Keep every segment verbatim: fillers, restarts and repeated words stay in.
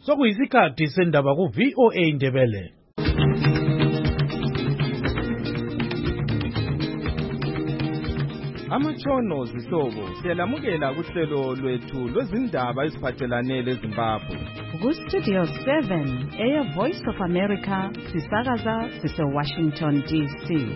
sokuyisikhathi sendaba ku V O A Ndebele. Amatshono zihlobo siyalamukela kuhlelo lwethu lwezindaba eziphathelane leZimbabwe. Ku Studio seven, Air Voice of America, sisakaza sise Washington D C.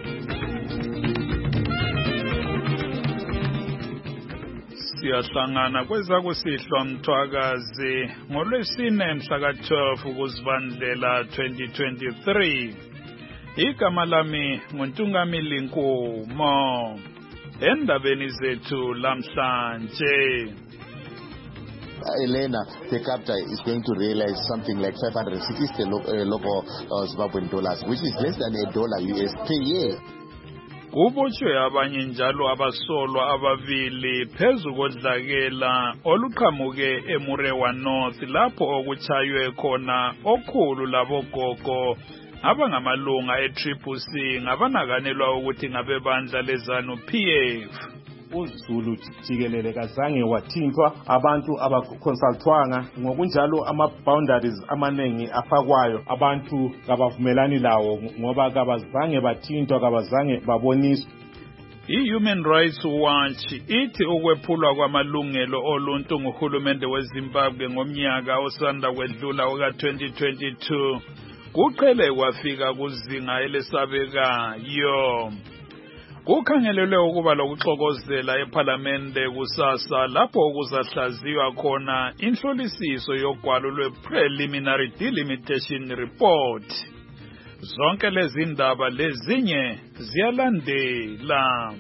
Siyahlangana kwezakusihlwa Mthwakazi ngolwesine mhla twelve kuZibandlela twenty twenty-three. Igama lami nguNtungamili Nkumo. Endabeni zethu lamhlanje. Elena, the captor, is going to realize something like five hundred sixty lo uh, local uh, Zimbabwean dollars, which is less than a dollar U S per year. Kubotshwe abanye njalo abasolwa ababili phezu kodlakela oluqhamuke eMurewa North lapho okuchaywe khona okhulu labogogo abangamalunga e-Triple C ngabanakanelwa ukuthi ngabebandla leZanu P F. uZulu jikelele kazange wathintwa abantu abakonsultwanga ngokunjalo ama-boundaries amanengi afakwayo abantu kabavumelani lawo ngoba kabazange bathintwa kabazange baboniswa. I-Human Rights Watch ithi ukwephulwa kwamalungelo oluntu nguhulumende weZimbabwe ngomnyaka osanda kwedlula oka twenty twenty-two kuqhele kwafika kuzinga elesabekayo. Kukhangelelwe ukuba lokuxokozela eParliamente kusasa lapho kuzahlaziywa khona inhlolisiso yogwalo lwe-Preliminary Delimitation Report. Zonke lezi ndaba lezinye ziyalandela.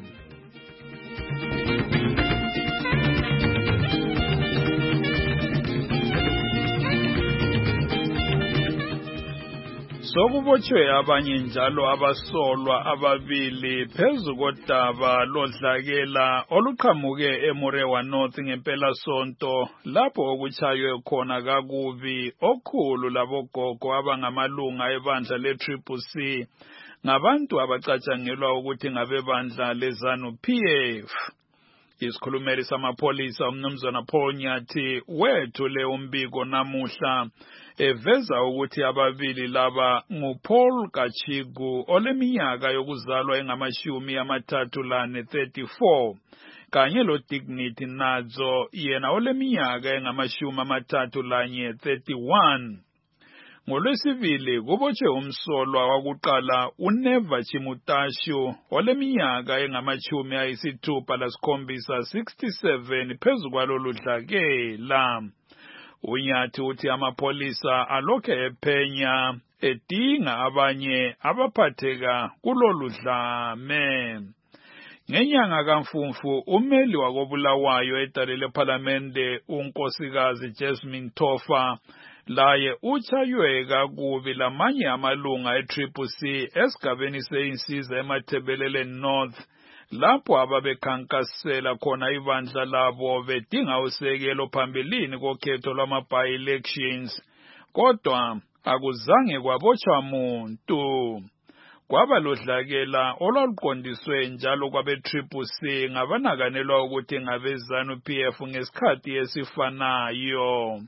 Sokubotshwe abanye njalo abasolwa ababili phezu kodaba lodlakela oluqhamuke eMurewa North ngempela sonto lapho okuchaywe khona kakubi okhulu labogogo abangamalunga ebandla le-Triple C ngabantu abacatshangelwa ukuthi ngabebandla leZanu P F. Isikhulumeli samapholisa umnumzana Paul Nyathi wethule umbiko namuhla eveza ukuthi ababili laba nguPaul Kachigu oleminyaka yokuzalwa engamashumi amathathu lane thirty-four kanye loDignity Nadzo yena oleminyaka engamashumi amathathu lanye thirty-one. Ngolwesibili kubotshwe umsolwa wakuqala uNeva Chimutashu oleminyaka engamashumi ayisithupha lasikhombisa sixty-seven phezu kwalolu dlakela. Unyathi uthi amapholisa alokhe ephenya edinga abanye abaphatheka kulolu dlame. Ngenyanga kaMfumfu umeli wakobulawayo edale leParliamente unkosikazi Jasmine Tofa laye uchaywe kakubi lamanye amalunga e-Triple C esigabeni seyinsiza eMathebeleleni North lapho ababekhankasela khona ibandla labo bedinga usekelo phambilini kokhetho lwama-by-elections kodwa akuzange kwabotshwa muntu. Kwaba lodlakela olwaluqondiswe njalo kwabe-Triple C ngabanakanelwa ukuthi ngabeZanu P F ngesikhathi esifanayo.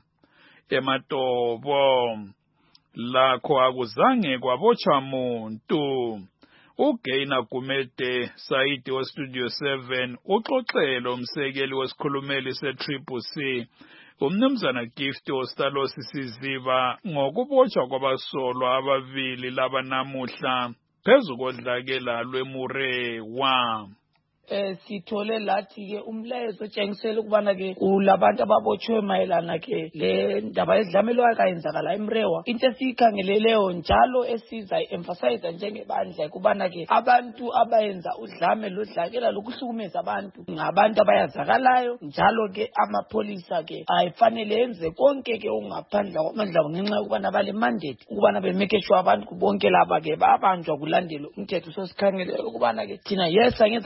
Ematobo lakho akuzange kwabotshwa muntu. uGaina Gumede Saidi wa Studio seven uxoxele umsekeli wesikhulumeli se-Triple C umnumzana Gift Ostalosi Siziba ngokubotshwa kwabasolwa ababili laba namuhla phezu kodlakela lweMurewa. Eh sithole lathi ke umlayezo otshengisela ukubana ke kulabantu ababotshwe mayelana ke le ndaba edlamelwayo kayenzakala eMurewa. Into esikhangeleleyo njalo esiza emphasize njengebandla kubana ke abantu abayenza udlame lodlakela lokuhlukumeza abantu ngabantu abayazakalayo njalo ke amapholisa ke ayifanele enze konke ke ongaphandla kwamandla ngenxa ukubana bale mandate ukubana bemeke sure abantu bonke laba ke babanjwa kulandela umthetho. So sikhangelele ukubana ke thina yes angenza ke sa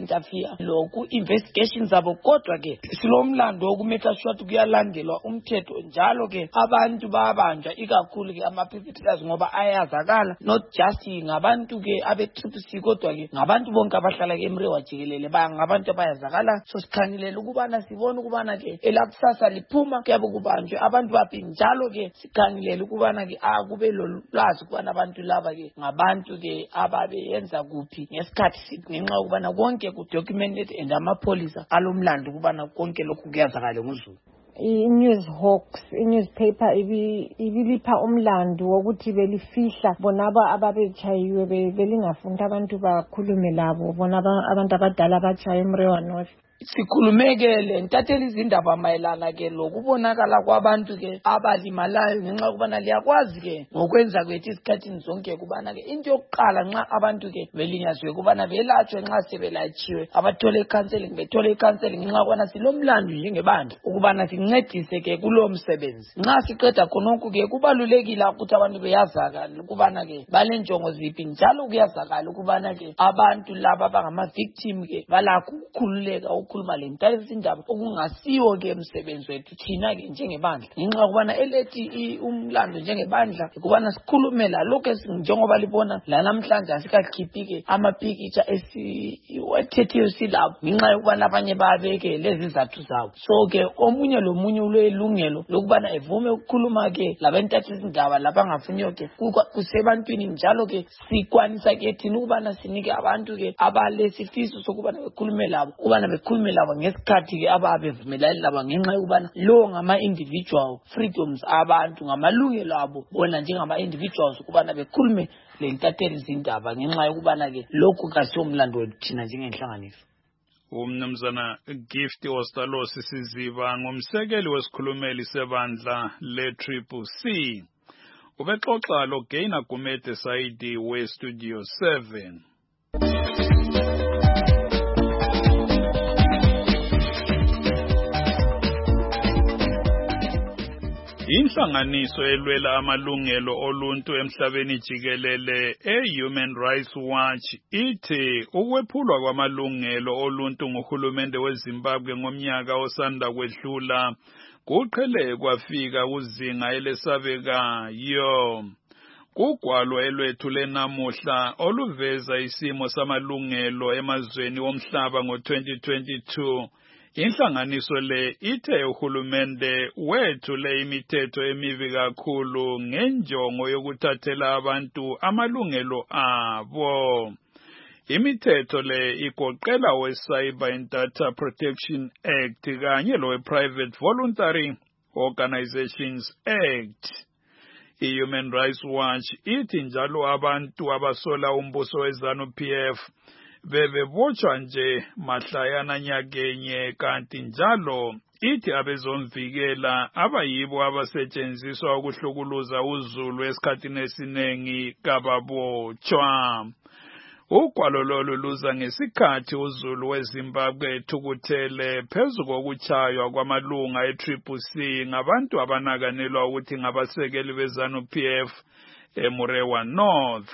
interfere loku investigations zabo kodwa ke silomlando wokumeka sure ukuthi kuyalandelwa umthetho njalo ke abantu babanjwa ikakhulu ke ama-perpetrators ngoba ayazakala not just ngabantu ke abe-triple C kodwa ke ngabantu bonke abahlala ke eMrewa jikelele ngabantu abayazakala. So sikhangelela ukubana sibona ukubana ke elakusasa liphuma kuyabe kubanjwe abantu baphi njalo ke sikhangelela ukubana ke akube lolwazi ukubana abantu laba ke ngabantu ke ababeyenza kuphi ngesikhathi sithi ngenxa ukubana konke ku documented and amapholisa alomlando ukubana konke lokhu kuyazakala ngozulu. I-News Hawks i-newspaper ibilipha umlando wokuthi belifihla bonaba ababechayiwe belingafunda abantu bakhulume labo bona abantu abadala abachaye eMrewa North. Sikhulumekele ntathela izindaba mayelana ke lokubonakala kwabantu ke abalimalayo ngenxa ukubana liyakwazi ke ngokwenza kwethu isikhathini zonke kubana ke into yokuqala nxa abantu ke belinyazwe kubana belatshwe nxa sebelatshiwe abathole counseling bethole counseling ngenxa ukubana silomlando njengebandla ukubana sincedise ke kulo msebenzi. Nxa siqeda khonokho ke kubalulekile ukuthi abantu beyazakala ukubana ke balenjongo ziphi njalo kuyazakala ukubana ke abantu laba bangama victim ke balakho ukukhululeka ukukhuluma le ntale izindaba okungasiwo ke emsebenzi wethu thina ke njengebandla ngenxa ukubana elethi umlando njengebandla ukubana sikhulumela lokho njengoba libona la namhlanje asikakhiphi ke amapicture esiwathethiyo silabo ngenxa yokubana abanye babeke lezi zathu zabo. So ke omunye lomunye ulelungelo lokubana evume ukukhuluma ke labentatha izindaba labangafuniyo ke kusebantwini njalo ke sikwanisa ke thina ukubana sinike abantu ke abalesifiso sokubana bekhulume labo ukubana bekhulume labo ngesikhathi ke ababevumelani labo ngenxa yokubana lo ngama individual freedoms abantu ngamalungelo abo bona njengama individuals ukubana bekhulume le ntatheli izindaba ngenxa yokubana ke lokhu kasiyomlando wethu thina njengenhlanganiso. Umnumzana Gift Ostalosi Siziba ngumsekeli wesikhulumeli sebandla le-Triple C ubexoxa lo Gaina Gumede Saidi we Studio seven. Inhlanganiso elwela amalungelo oluntu emhlabeni jikelele e-Human Rights Watch ithi ukwephulwa kwamalungelo oluntu nguhulumende weZimbabwe ngomnyaka osanda kwedlula kuqhele kwafika kuzinga elesabekayo. Kugwalo elwethu lenamuhla oluveza isimo samalungelo emazweni womhlaba ngo twenty twenty-two inhlanganiso le ithe uhulumende wethule imithetho emibi kakhulu ngenjongo yokuthathela abantu amalungelo abo. Imithetho le igoqela we-Cyber and Data Protection Act kanye lo we-Private Voluntary Organizations Act. I-Human Rights Watch ithi njalo abantu abasola umbuso we-ZANU-P F bebebotshwa nje mahlayana nyakenye kanti njalo ithi abezomvikela abayibo abasetshenziswa ukuhlukuluza uzulu esikhathini esinengi kababotshwa. Ugwalo lolu luza ngesikhathi uzulu weZimbabwe ethukuthele phezu kokuchaywa kwamalunga e-Triple C ngabantu abanakanelwa ukuthi ngabasekeli beZANU-P F eMrewa North.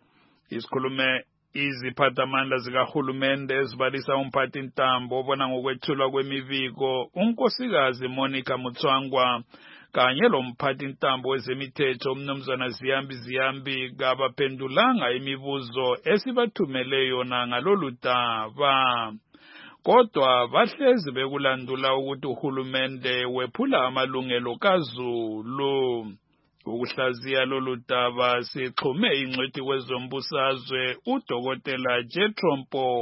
Isikhulume iziphathamandla zikahulumende ezibalisa umphathi ntambo obona ngokwethulwa kwemibiko unkosikazi Monica Mutswangwa kanye lo mphathi ntambo wezemithetho umnumzana Ziyambi Ziyambi kabaphendulanga imibuzo esibathumele yona ngalolu daba. Kodwa bahlezi bekulandula ukuthi uhulumende wephula amalungelo kaZulu. Ukuhlaziya lolu daba sixhume ingcwethi kwezombusazwe uDokotela Jethro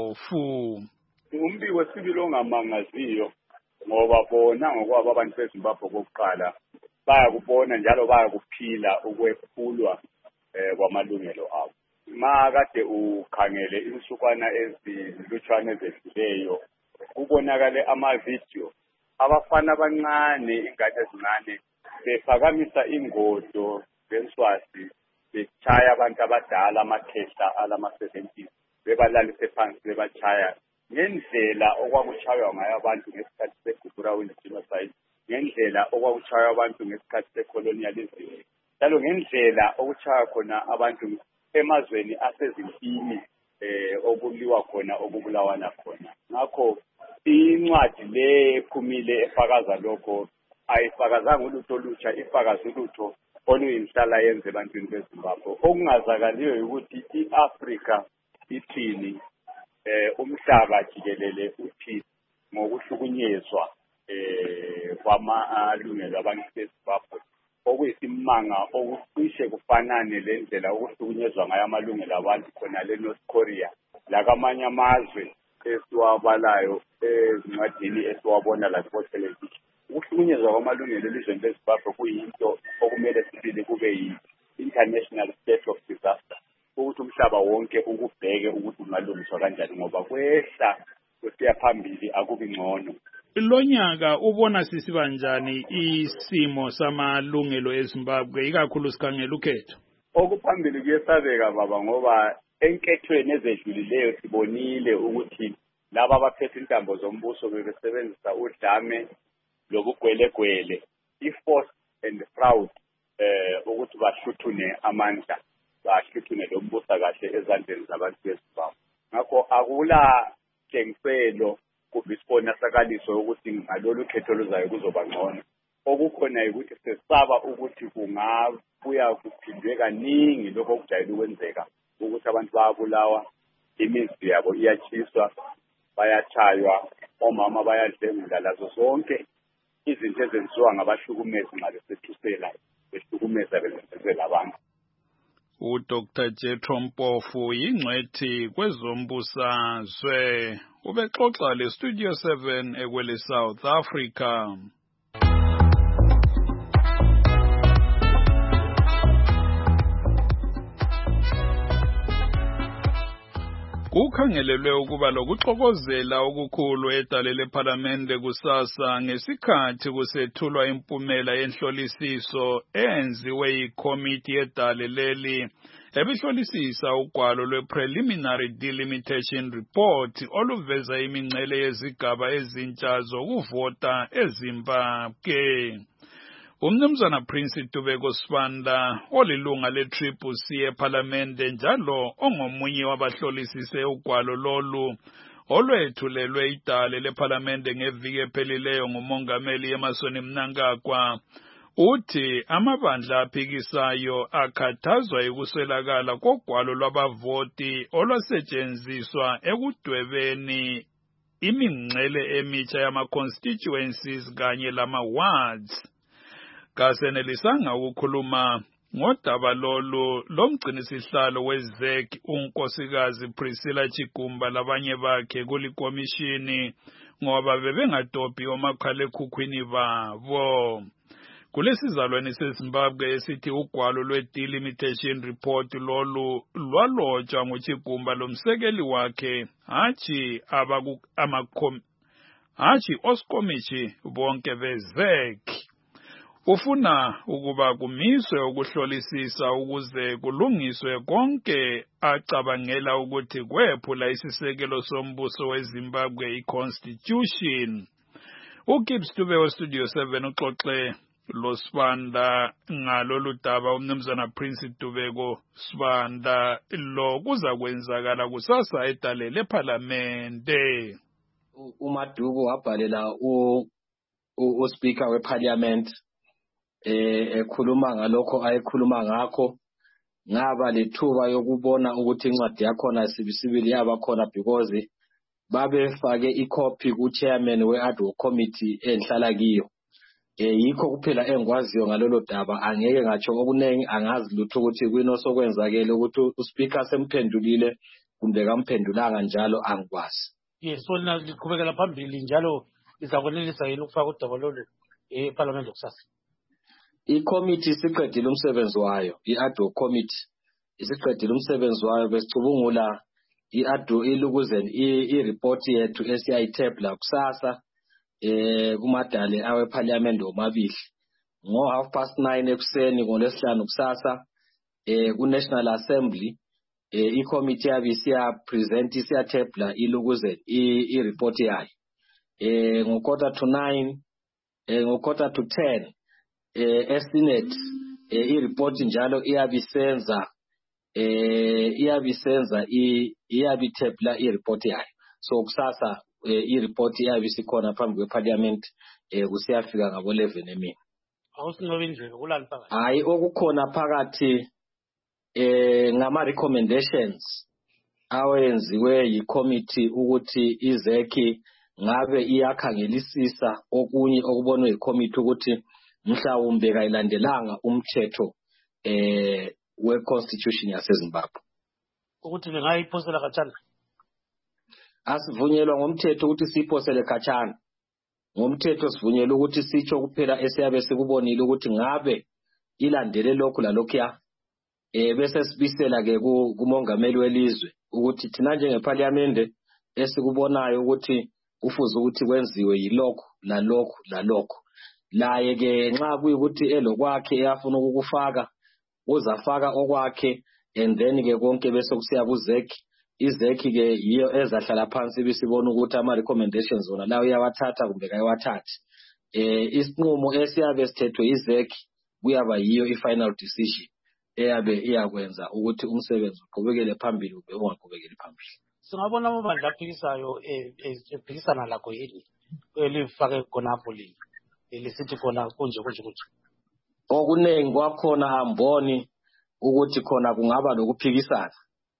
Mpofu. Umbiko wesibili ongamangaziyo ngoba bona ngokwabo abantu beZimbabwe kokuqala bayakubona njalo bayakuphila ukwephulwa eh kwamalungelo abo. Ma kade ukhangele insukwana ezilutshwane ezedluleyo kubonakale ama video abafana abancane ingane ezincane bephakamisa ingodo zenswazi bechaya abantu abadala amakhehla alama seventies bebalalise phansi bebachaya ngendlela okwakuchaywa ngayo abantu ngesikhathi segubura genocide ngendlela okwakuchaywa abantu ngesikhathi secolonialism njalo ngendlela okuchaywa khona abantu emazweni asezimpini eh okuliwa khona okubulawana khona ngakho incwadi le ephumile efakaza lokho ayifakazanga ulutho olutsha, ifakaza ulutho oluyinhlala yenze ebantwini beZimbabwe. Okungazakaliyo ukuthi i-Afrika ithini, eh umhlaba jikelele uthini ngokuhlukunyezwa eh kwamalungelo abantu beZimbabwe, okuyisimanga okucishe kufanane lendlela ukuhlukunyezwa ngayo amalungelo abantu khona le North Korea lakamanye amazwe esiwabalayo ezincwadini esiwabona la ku television. Ukuhlukunyezwa kwamalungelo elizweni leZimbabwe kuyinto okumele sibili kube yi-international state of disaster, ukuthi umhlaba wonke ukubheke ukuthi ungalungiswa kanjani ngoba kwehla kusiya phambili akubi ngcono. Lo nyaka ubona sisiba njani isimo samalungelo eZimbabwe ikakhulu sikhangela ukhetho? Okuphambili kuyesabeka baba ngoba enkethweni ezedlulileyo sibonile ukuthi laba abaphethe intambo zombuso bebesebenzisa udlame lokugwelegwele, i-force and fraud, eh ukuthi bahluthune amandla, bahluthune lo mbuso kahle ezandleni zabantu beZimbabwe. Ngakho akula tshengiselo kumbe isibonakaliso ukuthi ngalolu khetho luzayo kuzoba ngcono. Okukhona ukuthi sesaba ukuthi kungabuya kuphindwe kaningi lokho okujayele ukwenzeka, ukuthi abantu bayabulawa, imizi yabo iyachiswa, bayachaywa, omama bayadlengula, lazo zonke izinto ezenziwa ngabahlukumezi nxa besethusela behlukumeza besebenzela abantu. uDoctor Jethro Mpofu yingcwethi kwezombusazwe ubexoxa le Studio seven ekwele South Africa. Kukhangelelwe ukuba lokuxokozela okukhulu edale lePhalamende kusasa ngesikhathi kusethulwa impumela yenhlolisiso enziwe yikomiti yedale leli ebihlolisisa ugwalo lwe-Preliminary Delimitation Report oluveza imingcele yezigaba ezintsha zokuvota eZimbabwe. Umnumzana Prince Tubeko Sibanda olilunga le-Triple C ePhalamende njalo ongomunye wabahlolisise ugwalo lolu olwethulelwe idale lePhalamende ngeviki ephelileyo ngumongameli Emmerson Mnangagwa uthi amabandla aphikisayo akhathazwa yikuswelakala kogwalo lwabavoti olwasetshenziswa ekudwebeni imingcele emitsha yama-constituencies kanye lama-wards. Kasenelisanga ukukhuluma ngodaba lolu lomgcinisihlalo we-Z E C unkosikazi Priscilla Chigumba labanye bakhe kulikomishini ngoba bebengadobhi omakhalekhukhwini babo. Kulesizalwane seZimbabwe esithi ugwalo lwe-Delimitation Report lolu lwalotshwa nguChigumba lomsekeli wakhe hatshi abaku amakom hatshi oskomichi bonke be-Z E C. Ufuna ukuba kumiswe ukuhlolisisa ukuze kulungiswe konke acabangela ukuthi kwephula isisekelo sombuso weZimbabwe i-Constitution. uGibbs Dube we-Studio seven uxoxe lo Sibanda ngalolu daba umnumzana Prince Tubeko Sibanda lo kuza kwenzakala kusasa edale lePhalamende. uMaduku wabhalela u uSpeaker weParliament eh ekhuluma ngalokho ayekhuluma ngakho ngaba lethuba yokubona ukuthi incwadi yakhona sibisibili yaba khona because babefake icopy ku chairman we-ad hoc committee enhlala kiyo. Eh yikho kuphela engikwaziyo ngalolo daba, angeke ngatsho okunengi, angazi lutho ukuthi kwino sokwenzakele ukuthi uSpeaker semphendulile kumbe kamphendulanga njalo angikwazi. Yes, sona liqhubekela phambili njalo izakwenelisa yini ukufaka udaba lolu eParliament kusasa? I-committee isiqedile umsebenzi wayo, i-ad hoc committee isiqedile umsebenzi wayo, besicubungula i-ad hoc ilukuzeni i-report yethu esiyayithebula kusasa eh kumadale aweParliament omabili ngo half past nine ekuseni ngolesihlanu kusasa eh ku-National Assembly. Eh i-committee yabe siya present isiyathebula ilukuzeni i-report yayo eh ngo quarter to nine eh ngo quarter to ten eh eSenate eh i-report njalo iyabisenza eh iyabisenza iyabithebula i-report yayo. So kusasa i-report iyabe isikhona phambi kweparliament eh kusiyafika ngabo eleven emini. Awusinobe indlela kulani phakathi? Hayi okukhona phakathi eh ngama recommendations awenziwe yi-committee ukuthi izeki ngabe iyakhangelisisa okunye okubonwe yi-committee ukuthi mhlawumbe kayilandelanga umthetho eh we-constitution yaseZimbabwe. Ukuthi bengayiphosela khatshana. Asivunyelwa ngomthetho ukuthi siphosele khatshana. Ngomthetho sivunyelwa ukuthi sitsho kuphela esiyabe sikubonile ukuthi ngabe ilandele lokhu lalokhuya eh bese sibisela ke kumongameli welizwe ukuthi thina njengeparliament esikubonayo ukuthi kufuze ukuthi kwenziwe yilokho lalokho lalokho. Laye ke nxa kuyikuthi elokwakhe eyafuna ukukufaka uzafaka okwakhe and then ke konke bese kusiya kuzeki. Izeki ke yiyo ezahlala phansi bisibona ukuthi ama recommendations zona la uyawathatha kumbe kayawathathi. Eh isinqumo esiyabe sithethwe izeki kuyaba yiyo i-final decision eyabe iyakwenza ukuthi umsebenzi uqhubekele phambili ube ungaqhubekeli phambili. Singabona amabandla aphikisayo ephikisana lakho yini elifake khonapho lini elisithi khona kunje kunje kunje. Okunengi kwakhona amboni ukuthi khona kungaba lokuphikisana.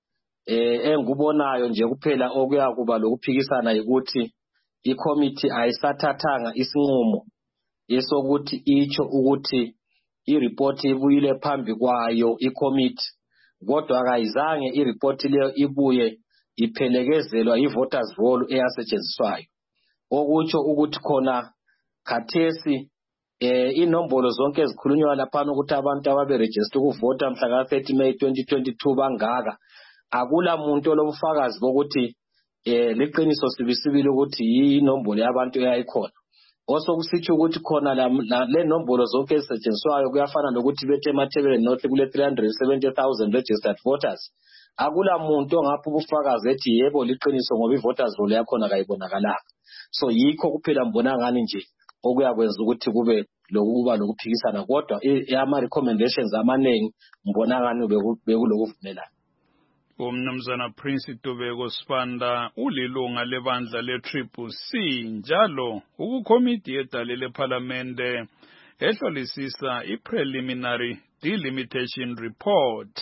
Eh engubonayo nje kuphela okuya kuba lokuphikisana ukuthi i-committee ayisathathanga isinqumo esokuthi icho ukuthi i-report ibuyile phambi kwayo i-committee kodwa akayizange i-report leyo ibuye iphelekezelwa i-voters roll eyasetshenziswayo. Okutsho ukuthi khona khathesi eh inombolo zonke ezikhulunywa lapha ukuthi abantu ababe register ukuvota mhla ka thirty May twenty twenty-two bangaka akula muntu olobufakazi bokuthi eh liqiniso sibisibili ukuthi inombolo yabantu eyayikhona. Osokusitsho ukuthi khona le nombolo zonke ezisetshenziswayo kuyafana nokuthi bethe emathebeleni nothi kule three hundred seventy thousand registered voters. Akula muntu ongapha ubufakazi ethi yebo liqiniso ngoba i-voters roll yakhona kayibonakalanga. So yikho kuphela mbona ngani nje okuyakwenza ukuthi kube lokuba lokuphikisana kodwa ama recommendations amaningi mbona ngani bekulokuvumelana. Umnumzana Prince Tubeko Sibanda ulilunga lebandla le-Triple C njalo ukukomiti yedale lephalamende ehlolisisa i-preliminary delimitation report.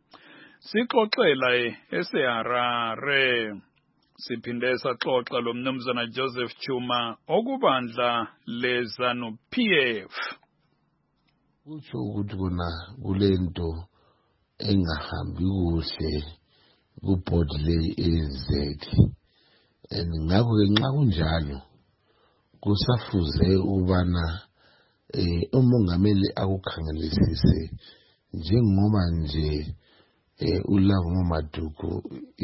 Sixoxela eseHarare siphinde saxoxa lo mnumzana Joseph Chuma okubandla leZANU-P F. Kutsho ukuthi kona kulento engahambi kuhle ku-board le ezeki and ngakho ke nxa kunjalo kusafuze ubana eh umongameli akukhangelisise njengoba nje eh uLavo Maduku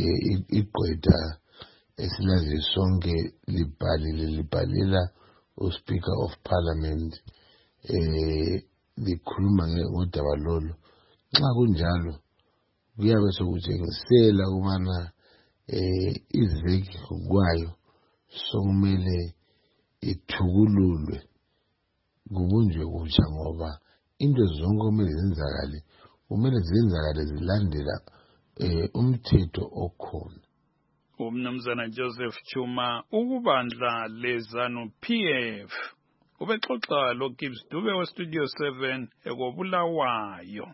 iqeda esilazi sonke libhalile libhalela uSpeaker of Parliament eh likhuluma ngodaba lolu. Nxa kunjalo kuyabe sokutshengisela ubana eh izeki kwayo sokumele ithukululwe kubunjwe kutsha ngoba into zonke kumele zenzakale kumele zenzakale zilandela eh umthetho okhona. Umnumzana Joseph Chuma ukubandla leZANU-P F ubexoxa lo Gibbs Dube we Studio seven ekobulawayo.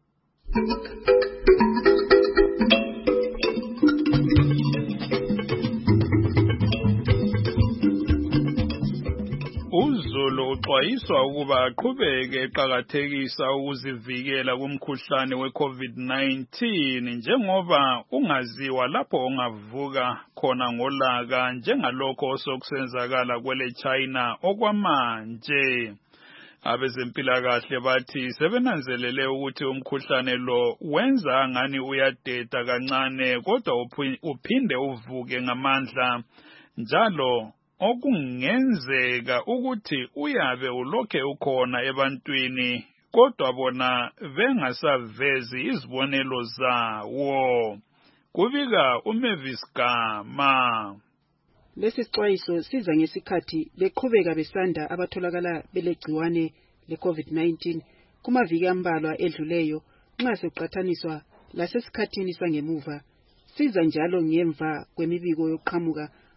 Uzulu uxwayiswa ukuba aqhubeke eqhakathekisa ukuzivikela kumkhuhlane we-COVID nineteen njengoba ungaziwa lapho ongavuka khona ngolaka njengalokho osokusenzakala kwele China okwamanje. Abezempilakahle bathi sebenanzelele ukuthi umkhuhlane lo wenza ngani uyadeda kancane kodwa uphinde uvuke ngamandla njalo okungenzeka ukuthi uyabe ulokhe ukhona ebantwini kodwa bona bengasavezi izibonelo zawo. Kubika uMavis Gama. Lesi sixwayiso siza ngesikhathi beqhubeka besanda abatholakala belegciwane le-COVID nineteen kumaviki ambalwa edluleyo nxa soqathaniswa lasesikhathini sangemuva. Siza njalo ngemva kwemibiko yoqhamuka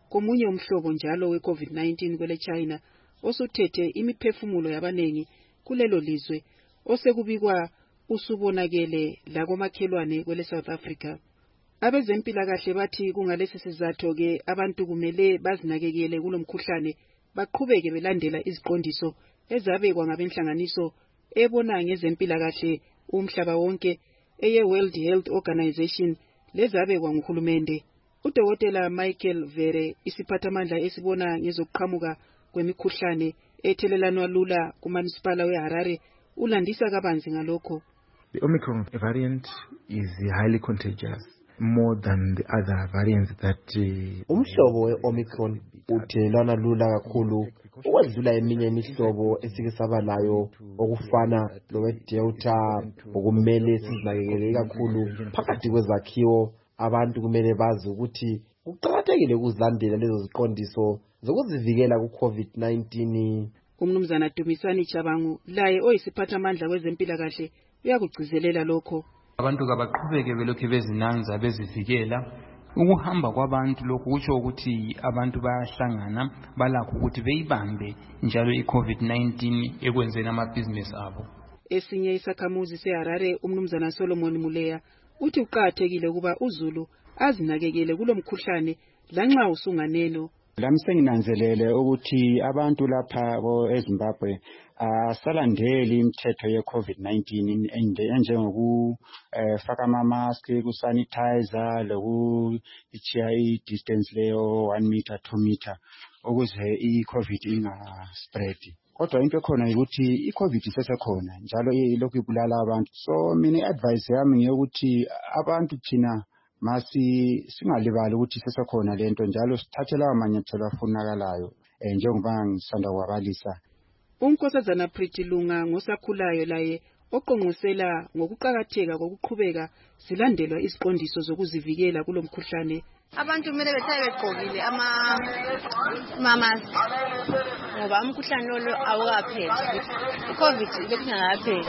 komunye umhlobo njalo we-COVID nineteen kwele China osuthethe imiphefumulo yabanengi kulelo lizwe osekubikwa usubonakele lakomakhelwane kwele South Africa. Abezempilakahle bathi kungalesi sizatho ke abantu kumele bazinakekele kulomkhuhlane baqhubeke belandela iziqondiso ezabekwa ngabenhlanganiso ebona ngezempilakahle umhlaba wonke eye World Health Organization lezabekwa nguhulumende. Udokotela Michael Vere isiphathamandla esibona ngezokuqhamuka kwemikhuhlane ethelelanwa lula kuMunicipal weHarare ulandisa kabanzi ngalokho. The Omicron variant is highly contagious, more than the other variants that uh, umhlobo we-Omicron uthelelana lula kakhulu ukwedlula eminye imihlobo esike saba layo okufana lowe-Delta. Okumele sizinakekele kakhulu phakathi kwezakhiwo. Abantu kumele bazi ukuthi kuqakathekile ukuzilandela lezo ziqondiso zokuzivikela ku-COVID nineteen. Umnumzana Dumisani Chabangu laye oyisiphathamandla kwezempilakahle uyakugcizelela lokho. Abantu kabaqhubeke belokhu bezinanza bezivikela. Ukuhamba kwabantu lokhu kutsho ukuthi abantu bayahlangana balakho ukuthi beyibambe njalo i-COVID nineteen ekwenzeni amabhizinesi abo. Esinye isakhamuzi seHarare umnumzana Solomon Muleya uthi uqakathekile ukuba uZulu azinakekele kulomkhuhlane lanxa usunganeno. Lami senginanzelele ukuthi abantu lapha eZimbabwe asalandeli imithetho ye-COVID nineteen enjengokufaka ama-mask, kusanitizer, lokutshiya i-distance leyo one meter, two meter ukuze i-COVID ingaspread. Kodwa into ekhona ukuthi i-COVID isesekhona njalo ilokhu ibulala abantu. So mina i-advice yami ngeyokuthi abantu thina masi singalibali ukuthi sesekhona lento njalo sithathe lawo manyathelo afunakalayo njengoba ngisanda kwabalisa. Unkosazana Pretty Lunga ngosakhulayo laye oqonqosela ngokuqhakatheka kokuqhubeka silandelwa isiqondiso zokuzivikela kulomkhuhlane. Abantu kumele behlale begqokile ama mask ngoba umkhuhlane lo awukapheli. iCovid bekungakapheli.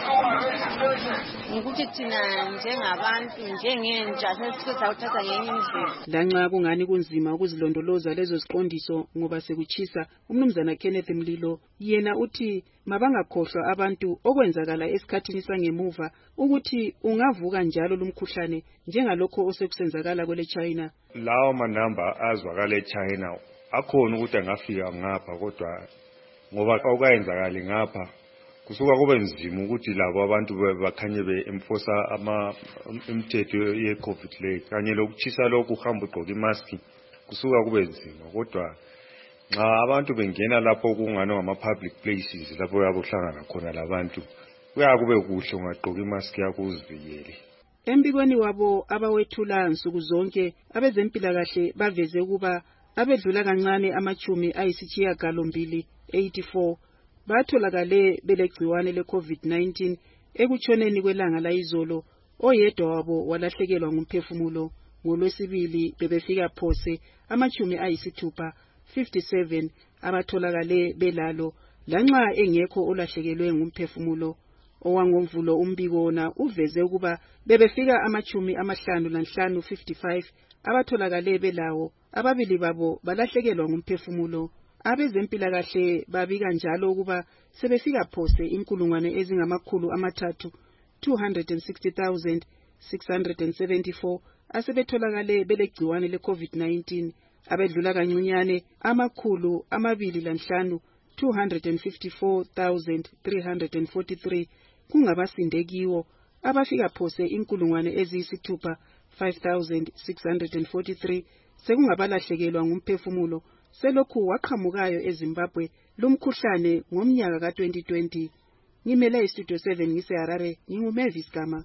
Ukuthi thina njengabantu njengentsha sesifisa ukuthatha ngenye indlela. Lanxa kungani kunzima ukuzilondoloza lezo ziqondiso ngoba sekuchisa, umnumzana Kenneth Mlilo yena uthi mabangakhohlwa abantu okwenzakala esikhathini sangemuva ukuthi ungavuka njalo lumkhuhlane njengalokho osekusenzakala kwele China. Lawo manamba azwakala eChina akhona ukuthi angafika ngapha kodwa ngoba awukayenzakali ngapha kusuka kube nzima ukuthi labo abantu bakhanye be-enforce ama imithetho ye-COVID le kanye lokuchisa lokhu uhamba ugqoka imask kusuka kube nzima. Kodwa nxa abantu bengena lapho kungano ama-public places lapho yabuhlangana khona labantu kuyakube kuhle ungagqoka imask yakho uzivikele. Embikweni wabo abawethula nsuku zonke abezempilakahle baveze ukuba abedlula kancane amachumi ayisishiyagalombili eighty-four batholakale belegciwane le-COVID nineteen ekutshoneni kwelanga layizolo. Oyedwa wabo walahlekelwa ngumphefumulo. NgoLwesibili bebefika phose amachumi ayisithupha fifty-seven abatholakale belalo lanxa engekho olahlekelwe ngumphefumulo. Owangomvulo umbiko wona uveze ukuba bebefika amachumi amahlanu lanhlanu fifty-five abatholakale belawo, ababili babo balahlekelwa ngumphefumulo. Abezempilakahle babika njalo ukuba sebefika phose inkulungwane ezingamakhulu amathathu two hundred sixty thousand six hundred seventy-four asebetholakale belegciwane le-COVID nineteen. Abedlula kancinyane amakhulu amabili lanhlanu two hundred fifty-four thousand three hundred forty-three kungabasinde kiwo. Abafika phose inkulungwane eziyisithupha five thousand six hundred forty-three sekungabalahlekelwa ngumphefumulo selokhu waqhamukayo eZimbabwe lumkhuhlane ngomnyaka ka twenty twenty. Ngimele iStudio seven ngiseHarare, nginguMavis Gama.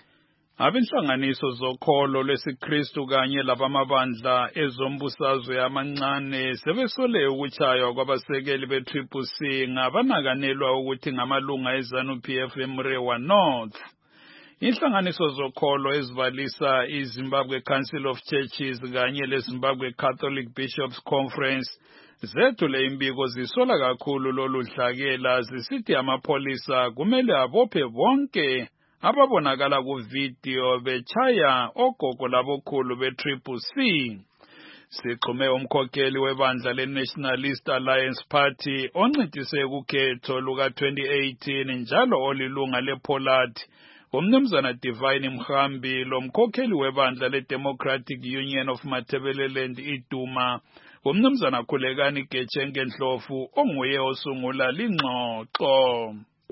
Abenhlanganiso zokholo lwesiKristu kanye labamabandla ezombusazwe amancane sebesole ukuchaywa kwabasekeli be-Triple C ngabanakanelwa ukuthi ngamalunga eZANU P F eMrewa North. Inhlanganiso zokholo ezibalisa iZimbabwe Council of Churches kanye leZimbabwe Catholic Bishops Conference zethule imbiko zisola kakhulu lolu dlakela zisithi amapolisa kumele abophe bonke ababonakala ku video bechaya ogogo labokhulu be-Triple C. Sixhume umkhokheli webandla le-Nationalist Alliance Party oncedise kukhetho luka twenty eighteen njalo olilunga lePolati, umnumzana Divine Mhambi, lo mkhokheli webandla le-Democratic Union of Matabeleland iDuma, umnumzana Khulekani Getshenge Ndlovu onguye osungula lingxoxo.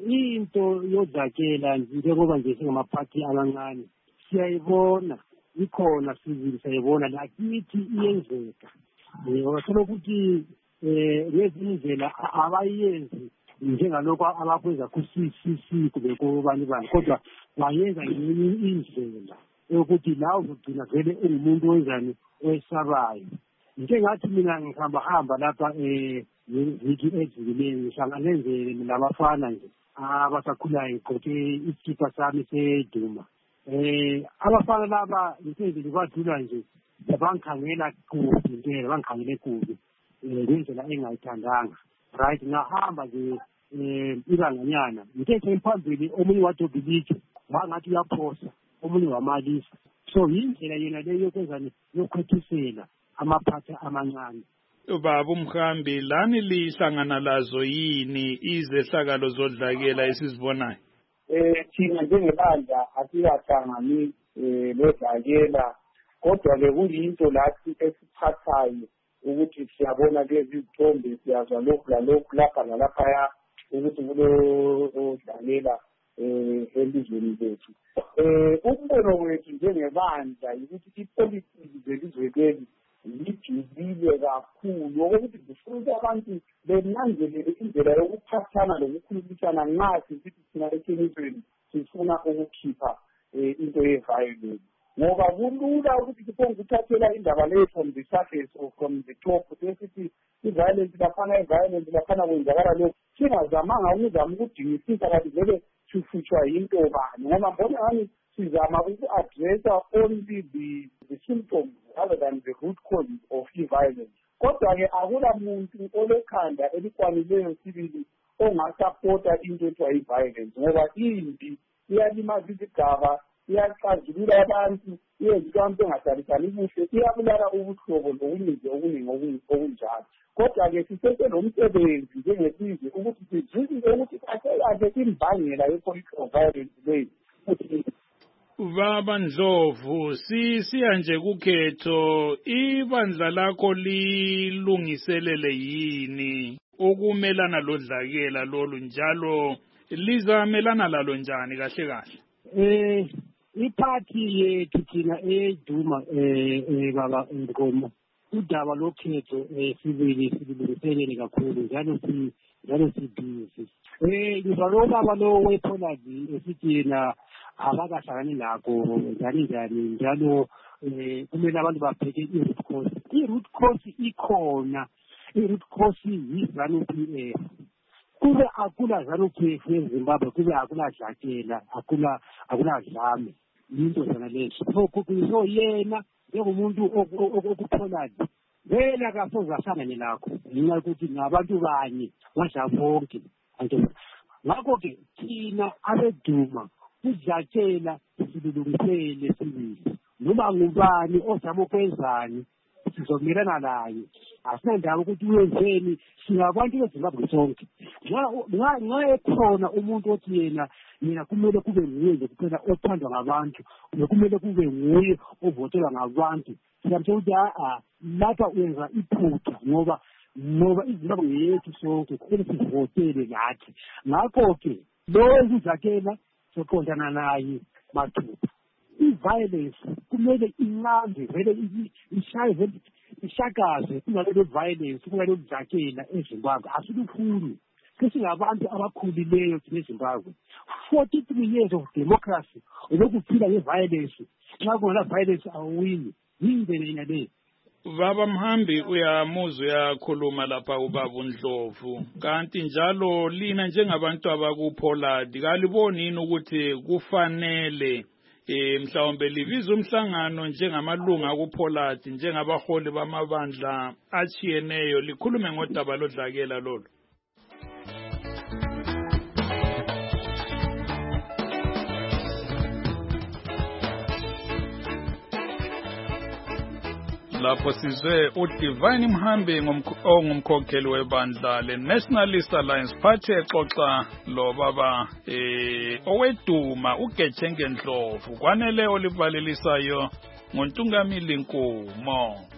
Into yodlakela njengoba nje singamaphathi amancane siyayibona ikhona sizini sayibona lakithi iyenzeka ngoba sokuthi eh ngezindlela abayenzi njengalokho abakwenza ku C C C kube kubani bani kodwa bayenza ngenye indlela ukuthi la uzogcina vele umuntu wenzani oyesabayo. Njengathi mina ngihamba hamba lapha eh ngiziki ezileni ngihlangane nje nabafana nje abasakhulayo ngigqoke isikipa sami seDuma. Eh abafana laba ngithe badlula nje bangikhangela kubi impela bangikhangele kubi ngendlela engayithandanga. Right ngahamba nje eh ibanganyana ngithe semphambili omunye wadobilike wangathi uyaphosa omunye wamalisa. So indlela yena leyo yokwenzani yokwethisela amaphatha amancane. Ubaba uMhambi lani lihlangana lazo yini izehlakalo zodlakela esizibonayo? Eh thina njengebandla asiyahlangani eh lodlakela kodwa ke kuyinto lathi esiphathayo ukuthi siyabona lezi zithombe siyazwa lokhu la lokhu lapha nalapha ukuthi kulo dlakela eh elizweni lethu. Eh umbono wethu njengebandla ukuthi ipolitiki zelizwe lethu lijulile kakhulu ukuthi kufuze abantu benanzelele indlela yokuphathana lokukhulumisana nxa sithi thina ethenisweni sifuna ukukhipha into ye-violence ngoba kulula ukuthi siphonge ukuthathela indaba leyo from the surface or from the top sesithi i-violence laphana i-violence laphana kwenzakala lokhu singazamanga ukuzama ukudingisisa kanti vele sifutshwa yinto bani ngoba mbona ngani sizama uku-addressa only the, the symptoms rather than the root causes of violence. Kodwa-ke akula muntu olekhanda elikwanileyo sibili ongasapota into ethiwa i-violence ngoba impi iyalimaza izigaba, iyaxazulula abantu, iyenza abantu bengadlalisani kuhle, iyabulala ubuhlobo lobuningi okuningi okunjalo. Kodwa-ke siseselomsebenzi njengesizwe ukuthi sizwisise ukuthi kahle imbangela ye-political violence leyo ukuthi Baba Ndlovu, sisiya nje kukhetho, ibandla lakho lilungiselele yini ukumelana lodlakela lolu njalo lizamelana lalo njani kahle kahle? Eh iphathi yethu thina eDuma eh baba Nkomo udaba lokhetho sibili sibilungiselele kakhulu njalo si njalo sibhizi. Eh ngizalo baba lo wePolati esithi na abakahlangani lakho njani njani njalo eh kumele abantu babheke i-root cause. I-root cause ikhona, i-root cause yi-ZANU P F. Kube akula ZANU P F eZimbabwe, kube akula dlakela, akula akula dlame. Into zona lezo. So kubizo yena njengomuntu okuPolati. Vela kasoze ahlangane lakho. Nginga ukuthi ngabantu banye badla bonke. Ngakho ke thina abeDuma kudlakela silungisele sibili noma ngubani ozama ukwenzani sizomelana naye asinandaba ukuthi uyenzeni singabantu beZimbabwe sonke nxa nxa ekhona umuntu othi yena yena kumele kube nguye nje kuphela othandwa ngabantu kumele kube nguye ovotelwa ngabantu siyamtshela ukuthi a lapha uyenza iphutha ngoba ngoba iZimbabwe yethu sonke kumele sivotele lathi. Ngakho-ke lo ezizakela soqondana naye mathupha i-violence kumele inqambe vele ishaye vele ishakaze kungalelo violence kungalelo dlakela eZimbabwe asilufuni sesingabantu abakhulileyo thina eZimbabwe forty-three years of democracy ulokuphila nge-violence nxa kungela violence awuwini yindlela yena leyo. Baba Mhambi uyamuzwa uyakhuluma lapha ubaba uNdlovu kanti njalo lina njengabantu abakuPolati kaliboni yini ukuthi kufanele eh mhlawumbe libiza umhlangano njengamalunga kuPolati njengabaholi bamabandla achiyeneyo likhulume ngodaba lodlakela lolo? lapho sizwe uDivine Mhambi ongumkhokheli webandla le-Nationalist Alliance Party exoxa lo baba eh oweduma uGetshenge Ndlovu kwanele olivalelisayo ngoNtungamili Nkumo.